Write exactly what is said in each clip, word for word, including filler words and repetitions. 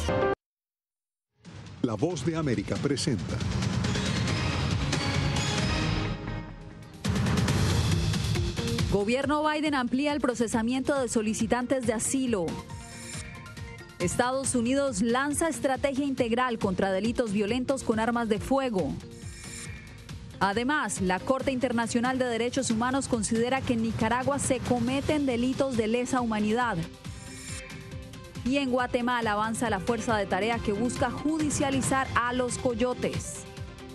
La Voz de América presenta. Gobierno Biden amplía el procesamiento de solicitantes de asilo. Estados Unidos lanza estrategia integral contra delitos violentos con armas de fuego. Además, la Corte Internacional de Derechos Humanos considera que en Nicaragua se cometen delitos de lesa humanidad. Y en Guatemala avanza la fuerza de tarea que busca judicializar a los coyotes.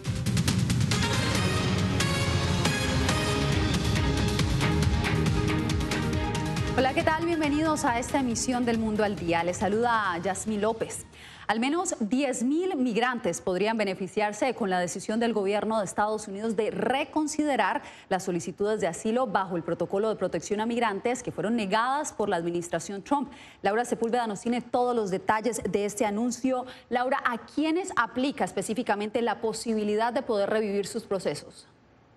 Hola, ¿qué tal? Bienvenidos a esta emisión del Mundo al Día. Les saluda Yasmín López. Al menos diez mil migrantes podrían beneficiarse con la decisión del gobierno de Estados Unidos de reconsiderar las solicitudes de asilo bajo el protocolo de protección a migrantes que fueron negadas por la administración Trump. Laura Sepúlveda nos tiene todos los detalles de este anuncio. Laura, ¿a quiénes aplica específicamente la posibilidad de poder revivir sus procesos?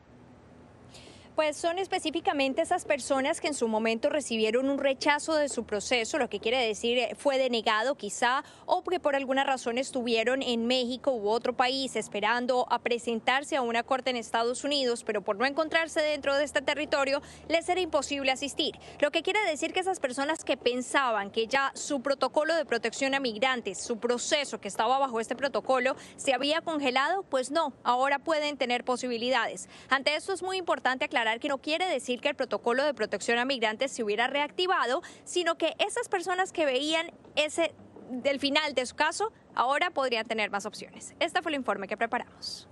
Pues son específicamente esas personas que en su momento recibieron un rechazo de su proceso, lo que quiere decir fue denegado quizá, o que por alguna razón estuvieron en México u otro país esperando a presentarse a una corte en Estados Unidos, pero por no encontrarse dentro de este territorio les era imposible asistir. Lo que quiere decir que esas personas que pensaban que ya su protocolo de protección a migrantes, su proceso que estaba bajo este protocolo, se había congelado, pues no, ahora pueden tener posibilidades. Ante esto es muy importante aclarar que no quiere decir que el protocolo de protección a migrantes se hubiera reactivado, sino que esas personas que veían ese del final de su caso ahora podrían tener más opciones. Este fue el informe que preparamos.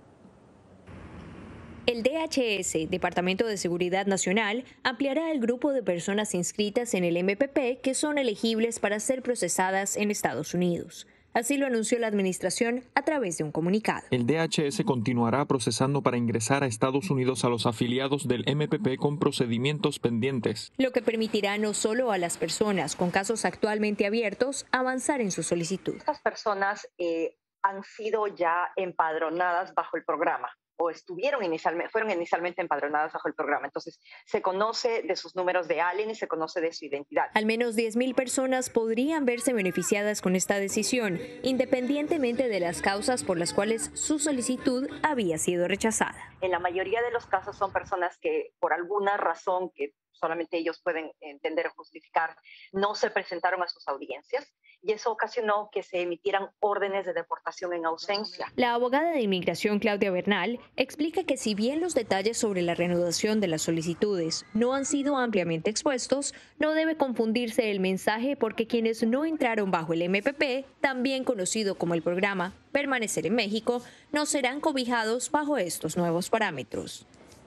El D H S, Departamento de Seguridad Nacional, ampliará el grupo de personas inscritas en el M P P que son elegibles para ser procesadas en Estados Unidos. Así lo anunció la administración a través de un comunicado. El D H S continuará procesando para ingresar a Estados Unidos a los afiliados del M P P con procedimientos pendientes, lo que permitirá no solo a las personas con casos actualmente abiertos avanzar en su solicitud. Estas personas eh, han sido ya empadronadas bajo el programa, o estuvieron inicialmente, fueron inicialmente empadronadas bajo el programa. Entonces, se conoce de sus números de alien y se conoce de su identidad. Al menos diez mil personas podrían verse beneficiadas con esta decisión, independientemente de las causas por las cuales su solicitud había sido rechazada. En la mayoría de los casos son personas que, por alguna razón que solamente ellos pueden entender o justificar, no se presentaron a sus audiencias y eso ocasionó que se emitieran órdenes de deportación en ausencia. La abogada de inmigración Claudia Bernal explica que si bien los detalles sobre la reanudación de las solicitudes no han sido ampliamente expuestos, no debe confundirse el mensaje porque quienes no entraron bajo el M P P, también conocido como el programa Permanecer en México, no serán cobijados bajo estos nuevos parámetros.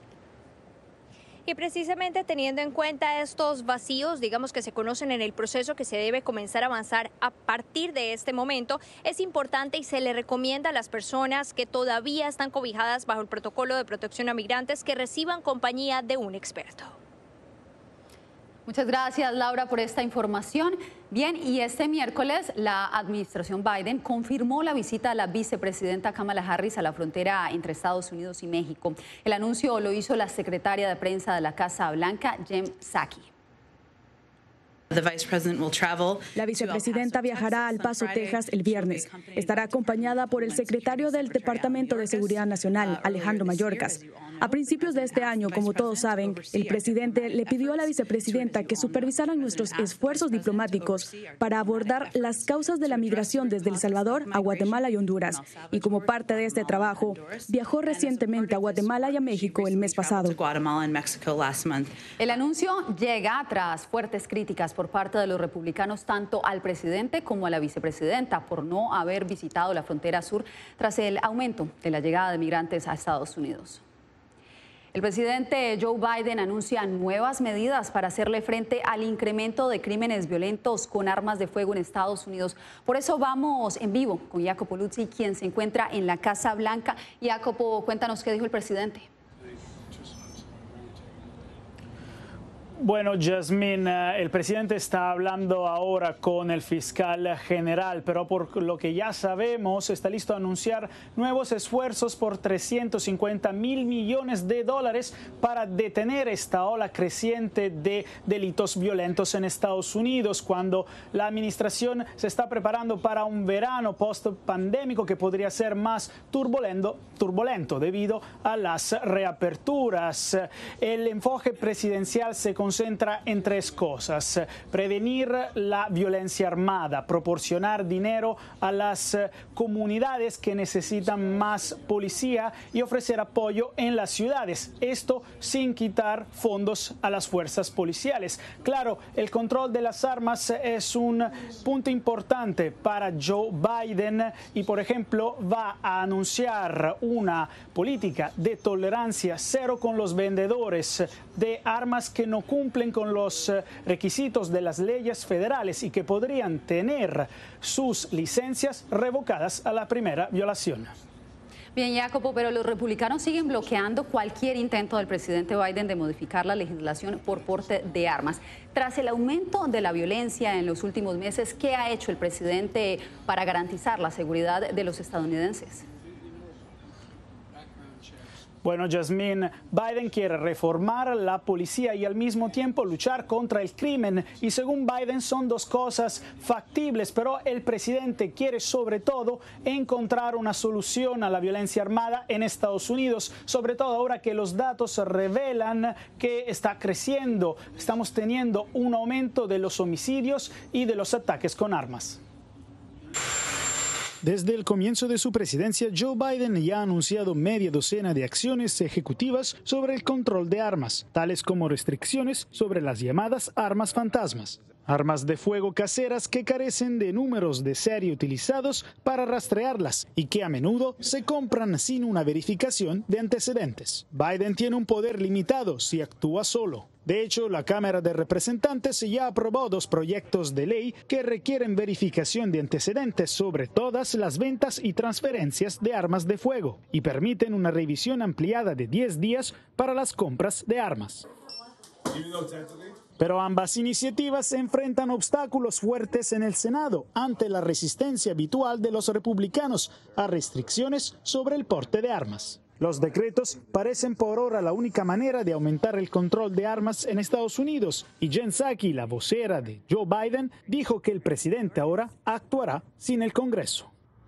Y precisamente teniendo en cuenta estos vacíos, digamos que se conocen en el proceso que se debe comenzar a avanzar a partir de este momento, es importante y se le recomienda a las personas que todavía están cobijadas bajo el protocolo de protección a migrantes que reciban compañía de un experto. Muchas gracias, Laura, por esta información. Bien, y este miércoles la administración Biden confirmó la visita de la vicepresidenta Kamala Harris a la frontera entre Estados Unidos y México. El anuncio lo hizo la secretaria de prensa de la Casa Blanca, Jen Psaki. La vicepresidenta viajará a El Paso, Texas, el viernes. Estará acompañada por el secretario del Departamento de Seguridad Nacional, Alejandro Mayorkas. A principios de este año, como todos saben, el presidente le pidió a la vicepresidenta que supervisaran nuestros esfuerzos diplomáticos para abordar las causas de la migración desde El Salvador a Guatemala y Honduras. Y como parte de este trabajo, viajó recientemente a Guatemala y a México el mes pasado. El anuncio llega tras fuertes críticas por parte de los republicanos tanto al presidente como a la vicepresidenta por no haber visitado la frontera sur tras el aumento de la llegada de migrantes a Estados Unidos. El presidente Joe Biden anuncia nuevas medidas para hacerle frente al incremento de crímenes violentos con armas de fuego en Estados Unidos. Por eso vamos en vivo con Jacopo Luzzi, quien se encuentra en la Casa Blanca. Jacopo, cuéntanos qué dijo el presidente. Bueno, Yasmín, el presidente está hablando ahora con el fiscal general, pero por lo que ya sabemos, está listo a anunciar nuevos esfuerzos por trescientos cincuenta mil millones de dólares para detener esta ola creciente de delitos violentos en Estados Unidos, cuando la administración se está preparando para un verano post-pandémico que podría ser más turbulento, turbulento debido a las reaperturas. El enfoque presidencial se concentra en tres cosas: prevenir la violencia armada, proporcionar dinero a las comunidades que necesitan más policía y ofrecer apoyo en las ciudades. Esto sin quitar fondos a las fuerzas policiales. Claro, el control de las armas es un punto importante para Joe Biden y, por ejemplo, va a anunciar una política de tolerancia cero con los vendedores de armas que no cumplen con los requisitos de las leyes federales y que podrían tener sus licencias revocadas a la primera violación. Bien, Jacopo, pero los republicanos siguen bloqueando cualquier intento del presidente Biden de modificar la legislación por porte de armas. Tras el aumento de la violencia en los últimos meses, ¿qué ha hecho el presidente para garantizar la seguridad de los estadounidenses? Bueno, Yasmín, Biden quiere reformar la policía y al mismo tiempo luchar contra el crimen. Y según Biden son dos cosas factibles, pero el presidente quiere sobre todo encontrar una solución a la violencia armada en Estados Unidos, sobre todo ahora que los datos revelan que está creciendo. Estamos teniendo un aumento de los homicidios y de los ataques con armas. Desde el comienzo de su presidencia, Joe Biden ya ha anunciado media docena de acciones ejecutivas sobre el control de armas, tales como restricciones sobre las llamadas armas fantasmas. Armas de fuego caseras que carecen de números de serie utilizados para rastrearlas y que a menudo se compran sin una verificación de antecedentes. Biden tiene un poder limitado si actúa solo. De hecho, la Cámara de Representantes ya aprobó dos proyectos de ley que requieren verificación de antecedentes sobre todas las ventas y transferencias de armas de fuego y permiten una revisión ampliada de diez días para las compras de armas. Pero ambas iniciativas enfrentan obstáculos fuertes en el Senado ante la resistencia habitual de los republicanos a restricciones sobre el porte de armas. Los decretos parecen por ahora la única manera de aumentar el control de armas en Estados Unidos y Jen Psaki, la vocera de Joe Biden, dijo que el presidente ahora actuará sin el Congreso.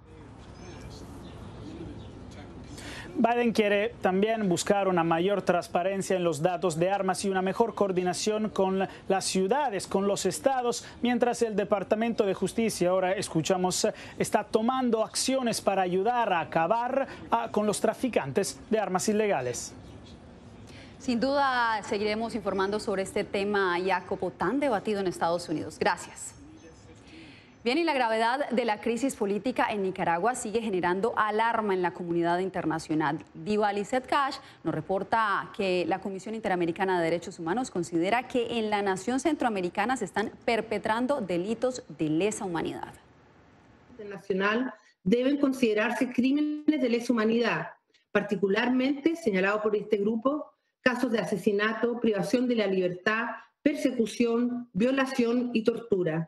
Biden quiere también buscar una mayor transparencia en los datos de armas y una mejor coordinación con las ciudades, con los estados, mientras el Departamento de Justicia, ahora escuchamos, está tomando acciones para ayudar a acabar a, con los traficantes de armas ilegales. Sin duda seguiremos informando sobre este tema, Jacopo, tan debatido en Estados Unidos. Gracias. Bien, y la gravedad de la crisis política en Nicaragua sigue generando alarma en la comunidad internacional. Diva Lizeth Cash nos reporta que la Comisión Interamericana de Derechos Humanos considera que en la nación centroamericana se están perpetrando delitos de lesa humanidad. Internacional deben considerarse crímenes de lesa humanidad, particularmente, señalado por este grupo, casos de asesinato, privación de la libertad, persecución, violación y tortura.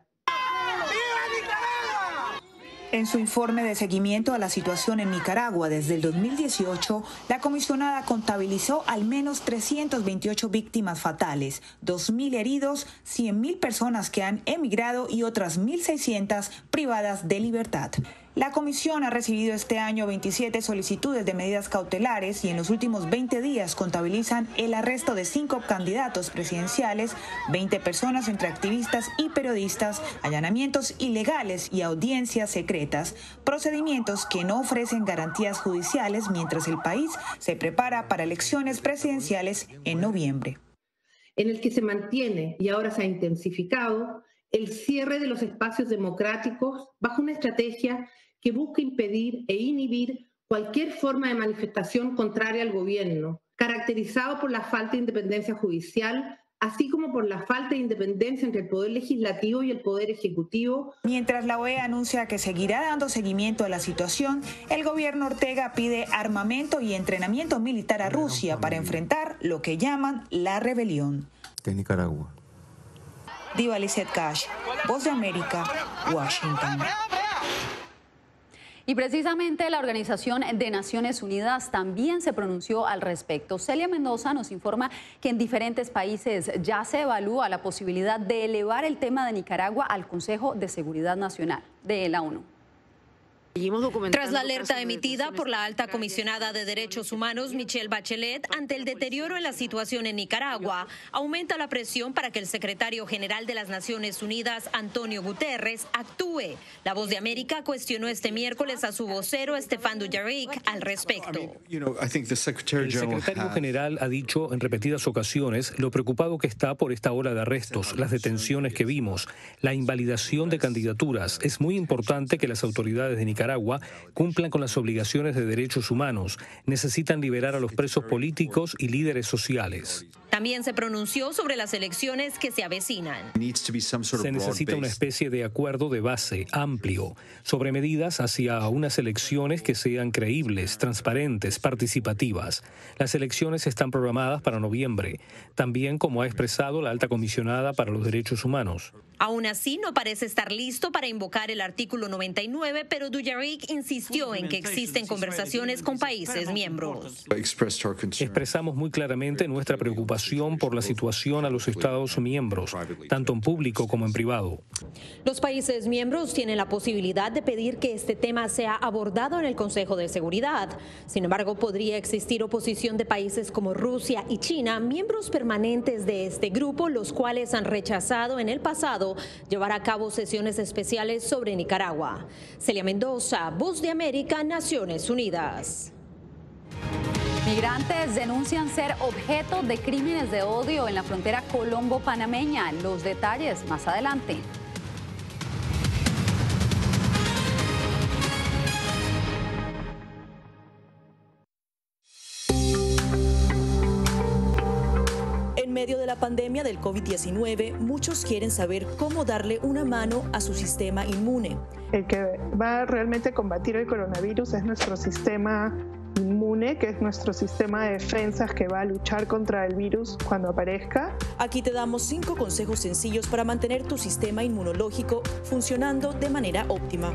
En su informe de seguimiento a la situación en Nicaragua desde el dos mil dieciocho, la comisionada contabilizó al menos trescientas veintiocho víctimas fatales, dos mil heridos, cien mil personas que han emigrado y otras mil seiscientas privadas de libertad. La comisión ha recibido este año veintisiete solicitudes de medidas cautelares y en los últimos veinte días contabilizan el arresto de cinco candidatos presidenciales, veinte personas entre activistas y periodistas, allanamientos ilegales y audiencias secretas, procedimientos que no ofrecen garantías judiciales mientras el país se prepara para elecciones presidenciales en noviembre. En el que se mantiene, y ahora se ha intensificado, el cierre de los espacios democráticos bajo una estrategia que busca impedir e inhibir cualquier forma de manifestación contraria al gobierno, caracterizado por la falta de independencia judicial, así como por la falta de independencia entre el Poder Legislativo y el Poder Ejecutivo. Mientras la O E A anuncia que seguirá dando seguimiento a la situación, el gobierno Ortega pide armamento y entrenamiento militar a Rusia para enfrentar lo que llaman la rebelión. de Nicaragua. Diva Lizeth Cash, Voz de América, Washington. Y precisamente la Organización de Naciones Unidas también se pronunció al respecto. Celia Mendoza nos informa que en diferentes países ya se evalúa la posibilidad de elevar el tema de Nicaragua al Consejo de Seguridad Nacional de la ONU. Tras la alerta emitida por la alta comisionada de Derechos Humanos, Michelle Bachelet, ante el deterioro en la situación en Nicaragua, aumenta la presión para que el secretario general de las Naciones Unidas, Antonio Guterres, actúe. La Voz de América cuestionó este miércoles a su vocero, Stéphane Dujarric, al respecto. El secretario general ha dicho en repetidas ocasiones lo preocupado que está por esta ola de arrestos, las detenciones que vimos, la invalidación de candidaturas. Es muy importante que las autoridades de Nicaragua cumplan con las obligaciones de derechos humanos. Necesitan liberar a los presos políticos y líderes sociales. También se pronunció sobre las elecciones que se avecinan. Se necesita una especie de acuerdo de base amplio sobre medidas hacia unas elecciones que sean creíbles, transparentes, participativas. Las elecciones están programadas para noviembre, también como ha expresado la alta comisionada para los derechos humanos. Aún así, no parece estar listo para invocar el artículo noventa y nueve, pero Dujarric insistió en que existen conversaciones con países miembros. Expresamos muy claramente nuestra preocupación por la situación a los Estados miembros, tanto en público como en privado. Los países miembros tienen la posibilidad de pedir que este tema sea abordado en el Consejo de Seguridad. Sin embargo, podría existir oposición de países como Rusia y China, miembros permanentes de este grupo, los cuales han rechazado en el pasado llevar a cabo sesiones especiales sobre Nicaragua. Celia Mendoza, Voz de América, Naciones Unidas. Migrantes denuncian ser objeto de crímenes de odio en la frontera colombo-panameña. Los detalles más adelante. En medio de la pandemia del COVID diecinueve, muchos quieren saber cómo darle una mano a su sistema inmune. El que va realmente a combatir el coronavirus es nuestro sistema inmune, que es nuestro sistema de defensas que va a luchar contra el virus cuando aparezca. Aquí te damos cinco consejos sencillos para mantener tu sistema inmunológico funcionando de manera óptima.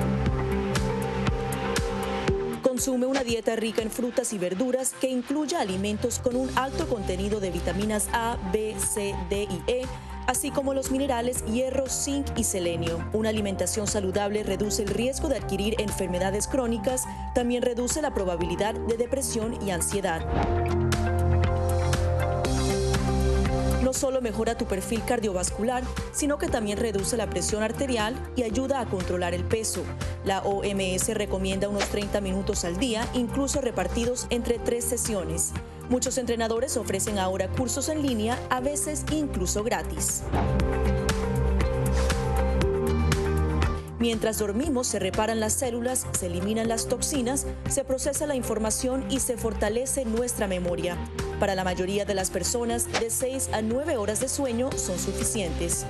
Consume una dieta rica en frutas y verduras que incluya alimentos con un alto contenido de vitaminas A, B, C, D y E, así como los minerales hierro, zinc y selenio. Una alimentación saludable reduce el riesgo de adquirir enfermedades crónicas, también reduce la probabilidad de depresión y ansiedad. No solo mejora tu perfil cardiovascular, sino que también reduce la presión arterial y ayuda a controlar el peso. La O M S recomienda unos treinta minutos al día, incluso repartidos entre tres sesiones. Muchos entrenadores ofrecen ahora cursos en línea, a veces incluso gratis. Mientras dormimos, se reparan las células, se eliminan las toxinas, se procesa la información y se fortalece nuestra memoria. Para la mayoría de las personas, de seis a nueve horas de sueño son suficientes.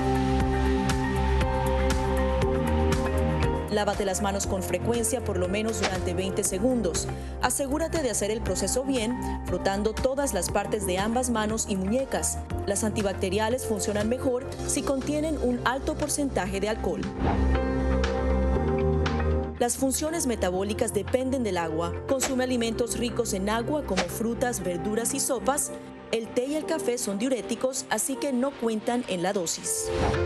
Lávate las manos con frecuencia, por lo menos durante veinte segundos. Asegúrate de hacer el proceso bien, frotando todas las partes de ambas manos y muñecas. Las antibacteriales funcionan mejor si contienen un alto porcentaje de alcohol. Las funciones metabólicas dependen del agua. Consume alimentos ricos en agua como frutas, verduras y sopas. El té y el café son diuréticos, así que no cuentan en la dosis.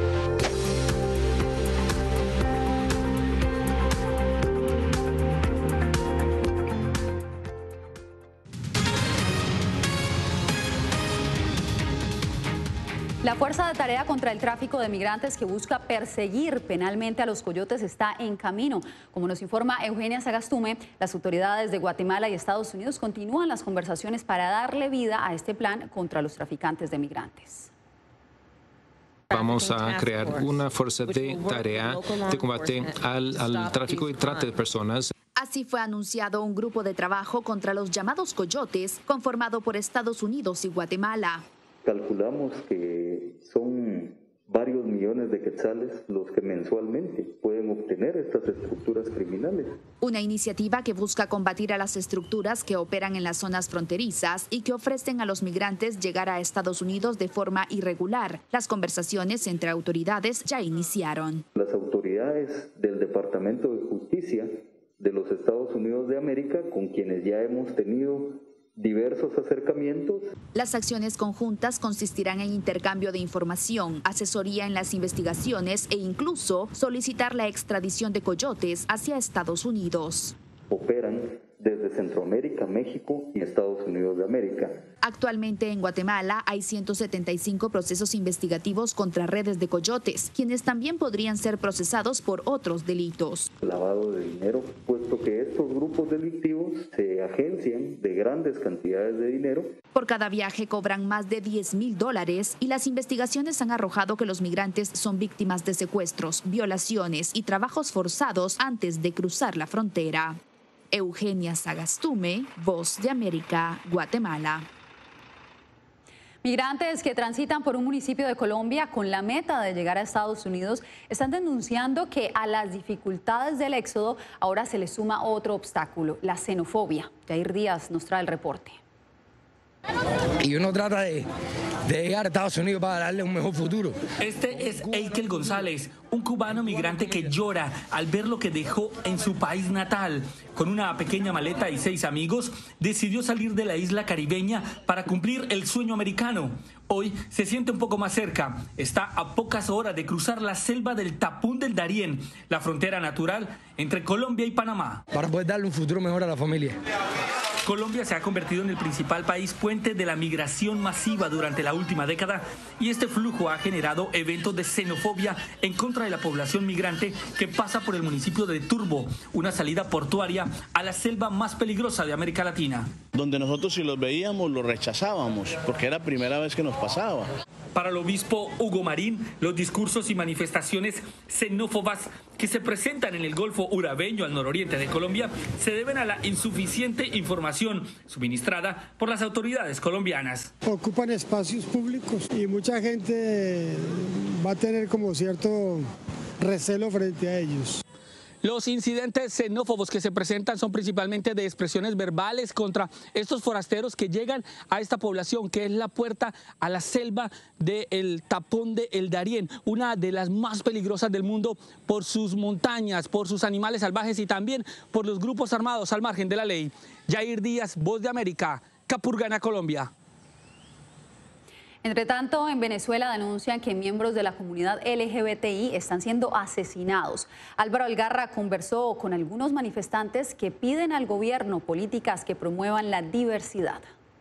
La Fuerza de Tarea contra el Tráfico de Migrantes, que busca perseguir penalmente a los coyotes, está en camino. Como nos informa Eugenia Sagastume, las autoridades de Guatemala y Estados Unidos continúan las conversaciones para darle vida a este plan contra los traficantes de migrantes. Vamos a crear una fuerza de tarea de combate al, al tráfico y trata de personas. Así fue anunciado un grupo de trabajo contra los llamados coyotes, conformado por Estados Unidos y Guatemala. Calculamos que son varios millones de quetzales los que mensualmente pueden obtener estas estructuras criminales. Una iniciativa que busca combatir a las estructuras que operan en las zonas fronterizas y que ofrecen a los migrantes llegar a Estados Unidos de forma irregular. Las conversaciones entre autoridades ya iniciaron. Las autoridades del Departamento de Justicia de los Estados Unidos de América, con quienes ya hemos tenido diversos acercamientos. Las acciones conjuntas consistirán en intercambio de información, asesoría en las investigaciones e incluso solicitar la extradición de coyotes hacia Estados Unidos. Operan desde Centroamérica, México y Estados Unidos de América. Actualmente en Guatemala hay ciento setenta y cinco procesos investigativos contra redes de coyotes, quienes también podrían ser procesados por otros delitos. Lavado de dinero, puesto que estos grupos delictivos se agencian de grandes cantidades de dinero. Por cada viaje cobran más de diez mil dólares y las investigaciones han arrojado que los migrantes son víctimas de secuestros, violaciones y trabajos forzados antes de cruzar la frontera. Eugenia Sagastume, Voz de América, Guatemala. Migrantes que transitan por un municipio de Colombia con la meta de llegar a Estados Unidos están denunciando que a las dificultades del éxodo ahora se le suma otro obstáculo, la xenofobia. Jair Díaz nos trae el reporte. Y uno trata de, de llegar a Estados Unidos para darle un mejor futuro. Este es Eikel González, un cubano migrante que llora al ver lo que dejó en su país natal. Con una pequeña maleta y seis amigos, decidió salir de la isla caribeña para cumplir el sueño americano. Hoy se siente un poco más cerca. Está a pocas horas de cruzar la selva del Tapón del Darién, la frontera natural entre Colombia y Panamá. Para poder darle un futuro mejor a la familia. Colombia se ha convertido en el principal país puente de la migración masiva durante la última década y este flujo ha generado eventos de xenofobia en contra de la población migrante que pasa por el municipio de Turbo, una salida portuaria a la selva más peligrosa de América Latina. Donde nosotros si los veíamos los rechazábamos porque era la primera vez que nos pasaba. Para el obispo Hugo Marín, los discursos y manifestaciones xenófobas que se presentan en el Golfo Urabeño al nororiente de Colombia se deben a la insuficiente información suministrada por las autoridades colombianas. Ocupan espacios públicos y mucha gente va a tener como cierto recelo frente a ellos. Los incidentes xenófobos que se presentan son principalmente de expresiones verbales contra estos forasteros que llegan a esta población, que es la puerta a la selva del Tapón del Darién, una de las más peligrosas del mundo por sus montañas, por sus animales salvajes y también por los grupos armados al margen de la ley. Jair Díaz, Voz de América, Capurganá, Colombia. Entre tanto, en Venezuela denuncian que miembros de la comunidad L G B T I están siendo asesinados. Álvaro Algarra conversó con algunos manifestantes que piden al gobierno políticas que promuevan la diversidad.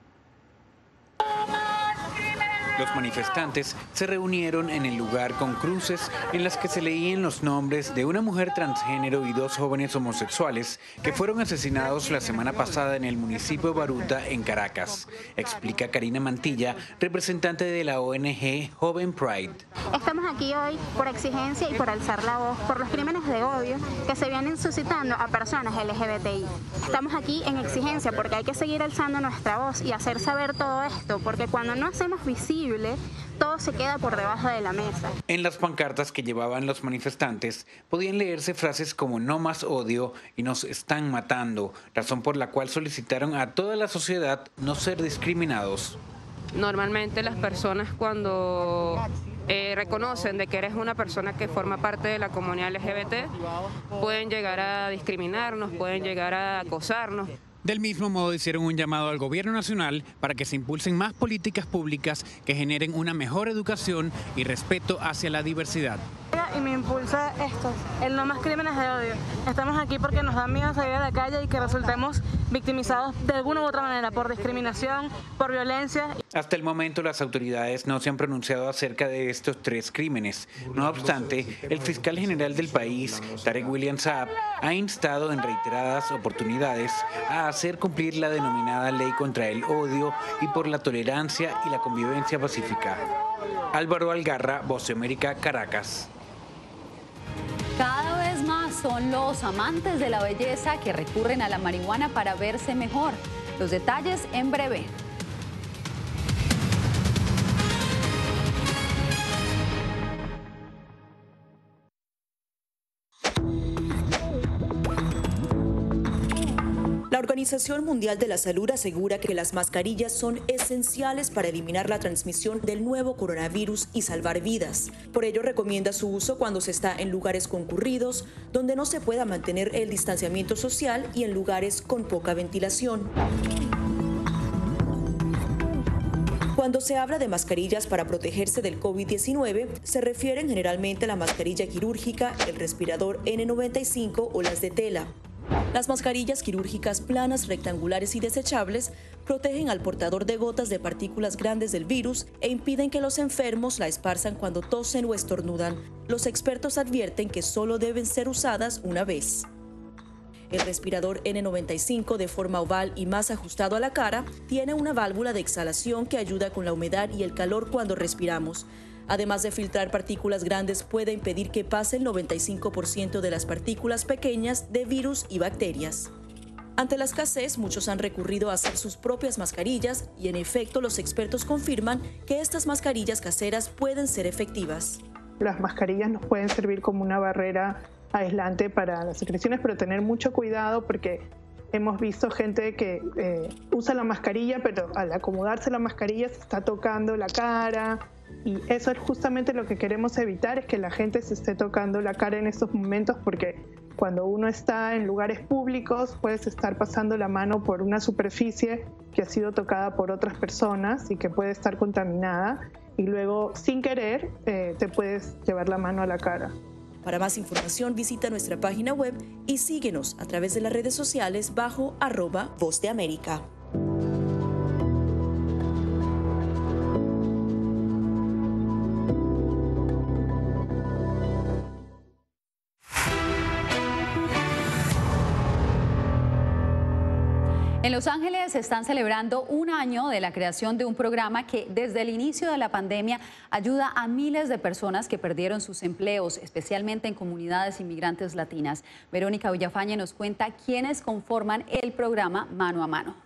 Los manifestantes se reunieron en el lugar con cruces en las que se leían los nombres de una mujer transgénero y dos jóvenes homosexuales que fueron asesinados la semana pasada en el municipio de Baruta, en Caracas. Explica Karina Mantilla, representante de la O N G Joven Pride. Estamos aquí hoy por exigencia y por alzar la voz por los crímenes de odio que se vienen suscitando a personas L G B T I. Estamos aquí en exigencia porque hay que seguir alzando nuestra voz y hacer saber todo esto, porque cuando no hacemos visible todo se queda por debajo de la mesa. En las pancartas que llevaban los manifestantes podían leerse frases como "no más odio" y "nos están matando", razón por la cual solicitaron a toda la sociedad no ser discriminados. Normalmente las personas cuando eh, reconocen de que eres una persona que forma parte de la comunidad L G B T pueden llegar a discriminarnos, pueden llegar a acosarnos. Del mismo modo hicieron un llamado al gobierno nacional para que se impulsen más políticas públicas que generen una mejor educación y respeto hacia la diversidad. Y me impulsa esto, el no más crímenes de odio. Estamos aquí porque nos da miedo salir a la calle y que resultemos victimizados de alguna u otra manera por discriminación, por violencia. Hasta el momento las autoridades no se han pronunciado acerca de estos tres crímenes. No obstante, el fiscal general del país, Tarek William Saab, ha instado en reiteradas oportunidades a hacer cumplir la denominada ley contra el odio y por la tolerancia y la convivencia pacífica. Álvaro Algarra, Voz de América, Caracas. Cada vez más son los amantes de la belleza que recurren a la marihuana para verse mejor. Los detalles en breve. La Organización Mundial de la Salud asegura que las mascarillas son esenciales para eliminar la transmisión del nuevo coronavirus y salvar vidas. Por ello, recomienda su uso cuando se está en lugares concurridos, donde no se pueda mantener el distanciamiento social y en lugares con poca ventilación. Cuando se habla de mascarillas para protegerse del COVID diecinueve, se refieren generalmente a la mascarilla quirúrgica, el respirador ene noventa y cinco o las de tela. Las mascarillas quirúrgicas planas, rectangulares y desechables protegen al portador de gotas de partículas grandes del virus e impiden que los enfermos la esparzan cuando tosen o estornudan. Los expertos advierten que solo deben ser usadas una vez. El respirador ene noventa y cinco, de forma oval y más ajustado a la cara, tiene una válvula de exhalación que ayuda con la humedad y el calor cuando respiramos. Además de filtrar partículas grandes, puede impedir que pase el noventa y cinco por ciento de las partículas pequeñas de virus y bacterias. Ante la escasez, muchos han recurrido a hacer sus propias mascarillas y, en efecto, los expertos confirman que estas mascarillas caseras pueden ser efectivas. Las mascarillas nos pueden servir como una barrera aislante para las secreciones, pero tener mucho cuidado porque hemos visto gente que eh, usa la mascarilla, pero al acomodarse la mascarilla se está tocando la cara. Y eso es justamente lo que queremos evitar, es que la gente se esté tocando la cara en estos momentos, porque cuando uno está en lugares públicos puedes estar pasando la mano por una superficie que ha sido tocada por otras personas y que puede estar contaminada, y luego sin querer eh, te puedes llevar la mano a la cara. Para más información visita nuestra página web y síguenos a través de las redes sociales bajo arroba Voz de América. En Los Ángeles se están celebrando un año de la creación de un programa que desde el inicio de la pandemia ayuda a miles de personas que perdieron sus empleos, especialmente en comunidades inmigrantes latinas. Verónica Villafañe nos cuenta quiénes conforman el programa Mano a Mano.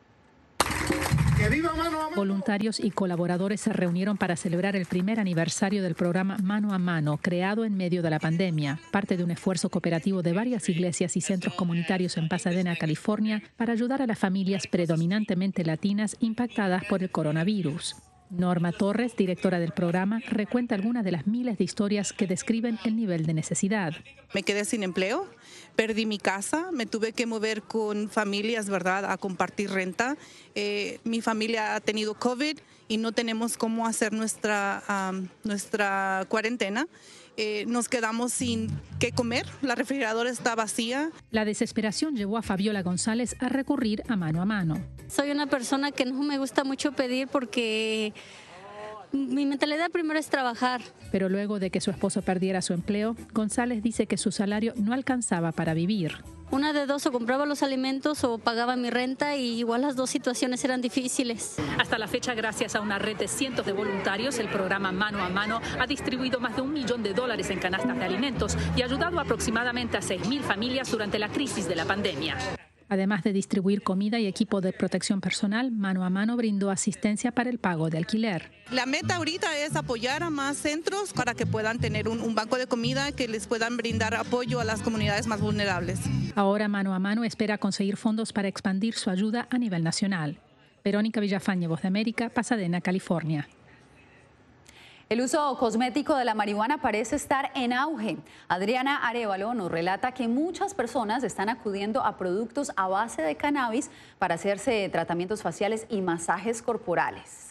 Voluntarios y colaboradores se reunieron para celebrar el primer aniversario del programa Mano a Mano, creado en medio de la pandemia, parte de un esfuerzo cooperativo de varias iglesias y centros comunitarios en Pasadena, California, para ayudar a las familias predominantemente latinas impactadas por el coronavirus. Norma Torres, directora del programa, recuenta algunas de las miles de historias que describen el nivel de necesidad. Me quedé sin empleo, perdí mi casa, me tuve que mover con familias, ¿verdad?, a compartir renta. Eh, mi familia ha tenido COVID y no tenemos cómo hacer nuestra, um, nuestra cuarentena. Eh, nos quedamos sin qué comer, la refrigeradora está vacía. La desesperación llevó a Fabiola González a recurrir a Mano a Mano. Soy una persona que no me gusta mucho pedir porque mi mentalidad primero es trabajar. Pero luego de que su esposo perdiera su empleo, González dice que su salario no alcanzaba para vivir. Una de dos, o compraba los alimentos o pagaba mi renta, y igual las dos situaciones eran difíciles. Hasta la fecha, gracias a una red de cientos de voluntarios, el programa Mano a Mano ha distribuido más de un millón de dólares en canastas de alimentos y ha ayudado aproximadamente a seis mil familias durante la crisis de la pandemia. Además de distribuir comida y equipo de protección personal, Mano a Mano brindó asistencia para el pago de alquiler. La meta ahorita es apoyar a más centros para que puedan tener un, un banco de comida que les puedan brindar apoyo a las comunidades más vulnerables. Ahora Mano a Mano espera conseguir fondos para expandir su ayuda a nivel nacional. Verónica Villafañe, Voz de América, Pasadena, California. El uso cosmético de la marihuana parece estar en auge. Adriana Arévalo nos relata que muchas personas están acudiendo a productos a base de cannabis para hacerse tratamientos faciales y masajes corporales.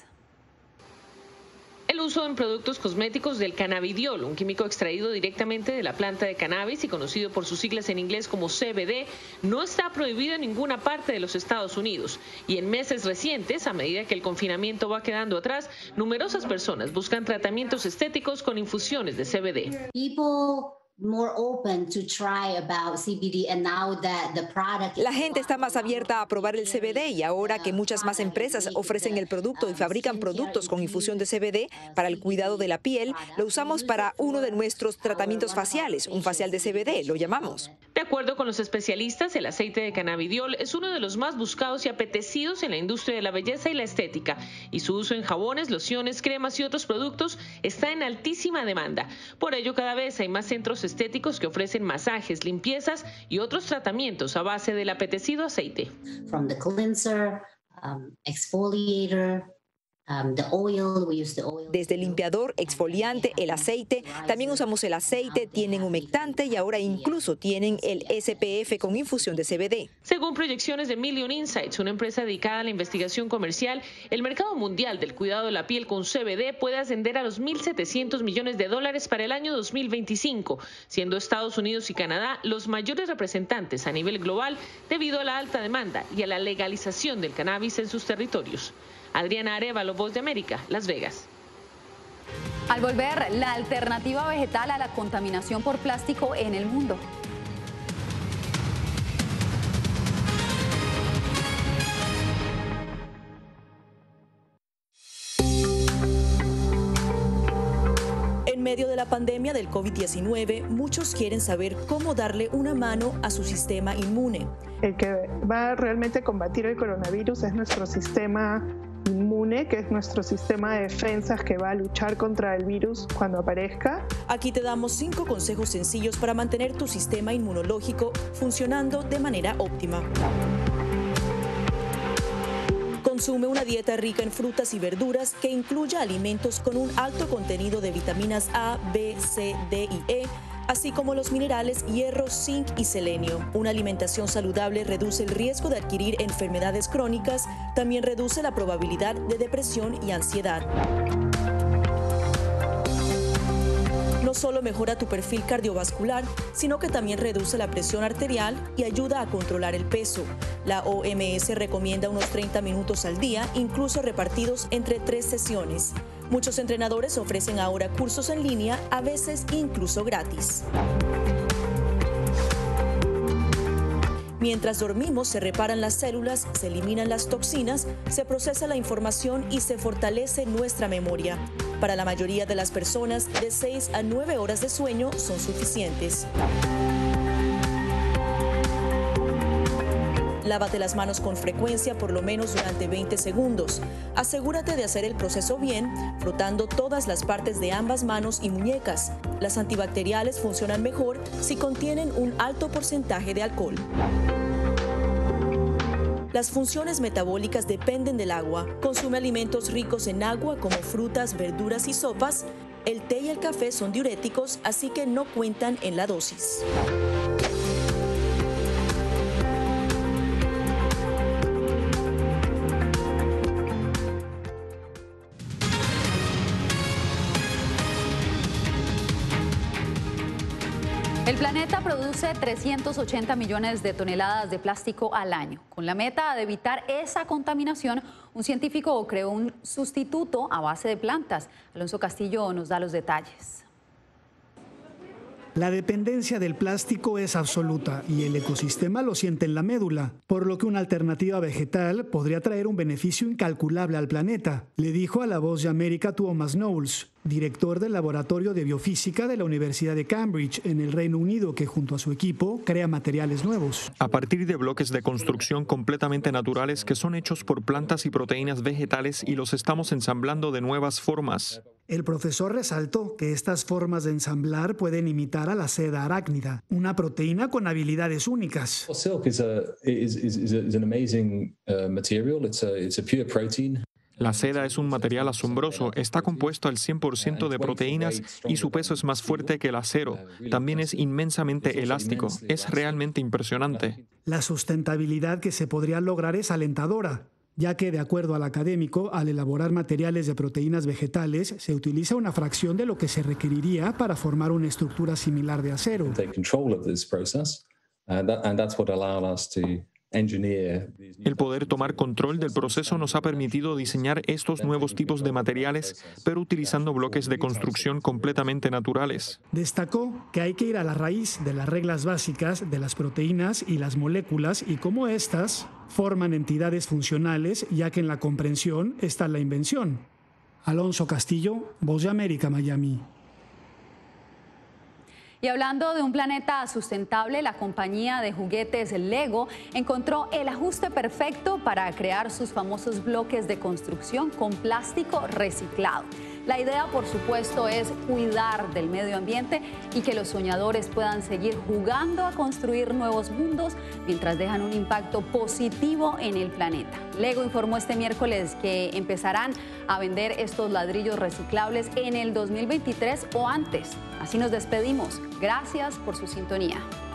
El uso en productos cosméticos del cannabidiol, un químico extraído directamente de la planta de cannabis y conocido por sus siglas en inglés como C B D, no está prohibido en ninguna parte de los Estados Unidos. Y en meses recientes, a medida que el confinamiento va quedando atrás, numerosas personas buscan tratamientos estéticos con infusiones de C B D. People more open to try about C B D and now that the product. La gente está más abierta a probar el C B D y ahora que muchas más empresas ofrecen el producto y fabrican productos con infusión de C B D para el cuidado de la piel, lo usamos para uno de nuestros tratamientos faciales, un facial de C B D, lo llamamos. De acuerdo con los especialistas, el aceite de cannabidiol es uno de los más buscados y apetecidos en la industria de la belleza y la estética, y su uso en jabones, lociones, cremas y otros productos está en altísima demanda. Por ello, cada vez hay más centros estéticos que ofrecen masajes, limpiezas y otros tratamientos a base del apetecido aceite. From the cleanser, um, exfoliator, Um, the oil, we use the oil. Desde el limpiador, exfoliante, el aceite, también usamos el aceite, tienen humectante y ahora incluso tienen el S P F con infusión de C B D. Según proyecciones de Million Insights, una empresa dedicada a la investigación comercial, el mercado mundial del cuidado de la piel con C B D puede ascender a los mil setecientos millones de dólares para el año dos mil veinticinco, siendo Estados Unidos y Canadá los mayores representantes a nivel global debido a la alta demanda y a la legalización del cannabis en sus territorios. Adriana Arevalo, Voz de América, Las Vegas. Al volver, la alternativa vegetal a la contaminación por plástico en el mundo. En medio de la pandemia del COVID diecinueve, muchos quieren saber cómo darle una mano a su sistema inmune. El que va realmente a combatir el coronavirus es nuestro sistema inmune, que es nuestro sistema de defensas que va a luchar contra el virus cuando aparezca. Aquí te damos cinco consejos sencillos para mantener tu sistema inmunológico funcionando de manera óptima. Consume una dieta rica en frutas y verduras que incluya alimentos con un alto contenido de vitaminas A, B, C, D y E, así como los minerales hierro, zinc y selenio. Una alimentación saludable reduce el riesgo de adquirir enfermedades crónicas, también reduce la probabilidad de depresión y ansiedad. No solo mejora tu perfil cardiovascular, sino que también reduce la presión arterial y ayuda a controlar el peso. La O M S recomienda unos treinta minutos al día, incluso repartidos entre tres sesiones. Muchos entrenadores ofrecen ahora cursos en línea, a veces incluso gratis. Mientras dormimos, se reparan las células, se eliminan las toxinas, se procesa la información y se fortalece nuestra memoria. Para la mayoría de las personas, de seis a nueve horas de sueño son suficientes. Lávate las manos con frecuencia, por lo menos durante veinte segundos. Asegúrate de hacer el proceso bien, frotando todas las partes de ambas manos y muñecas. Las antibacteriales funcionan mejor si contienen un alto porcentaje de alcohol. Las funciones metabólicas dependen del agua. Consume alimentos ricos en agua como frutas, verduras y sopas. El té y el café son diuréticos, así que no cuentan en la dosis. El planeta produce trescientos ochenta millones de toneladas de plástico al año. Con la meta de evitar esa contaminación, un científico creó un sustituto a base de plantas. Alonso Castillo nos da los detalles. La dependencia del plástico es absoluta y el ecosistema lo siente en la médula, por lo que una alternativa vegetal podría traer un beneficio incalculable al planeta, le dijo a La Voz de América Thomas Knowles, director del Laboratorio de Biofísica de la Universidad de Cambridge, en el Reino Unido, que junto a su equipo crea materiales nuevos. A partir de bloques de construcción completamente naturales que son hechos por plantas y proteínas vegetales y los estamos ensamblando de nuevas formas. El profesor resaltó que estas formas de ensamblar pueden imitar a la seda arácnida, una proteína con habilidades únicas. Silk is a is is is an amazing uh, material. It's a it's a pure protein. La seda es un material asombroso, está compuesto al cien por ciento de proteínas y su peso es más fuerte que el acero. También es inmensamente elástico, es realmente impresionante. La sustentabilidad que se podría lograr es alentadora, ya que, de acuerdo al académico, al elaborar materiales de proteínas vegetales, se utiliza una fracción de lo que se requeriría para formar una estructura similar de acero. El poder tomar control del proceso nos ha permitido diseñar estos nuevos tipos de materiales, pero utilizando bloques de construcción completamente naturales. Destacó que hay que ir a la raíz de las reglas básicas de las proteínas y las moléculas y cómo éstas forman entidades funcionales, ya que en la comprensión está la invención. Alonso Castillo, Voz de América, Miami. Y hablando de un planeta sustentable, la compañía de juguetes Lego encontró el ajuste perfecto para crear sus famosos bloques de construcción con plástico reciclado. La idea, por supuesto, es cuidar del medio ambiente y que los soñadores puedan seguir jugando a construir nuevos mundos mientras dejan un impacto positivo en el planeta. Lego informó este miércoles que empezarán a vender estos ladrillos reciclables en el dos mil veintitrés o antes. Así nos despedimos. Gracias por su sintonía.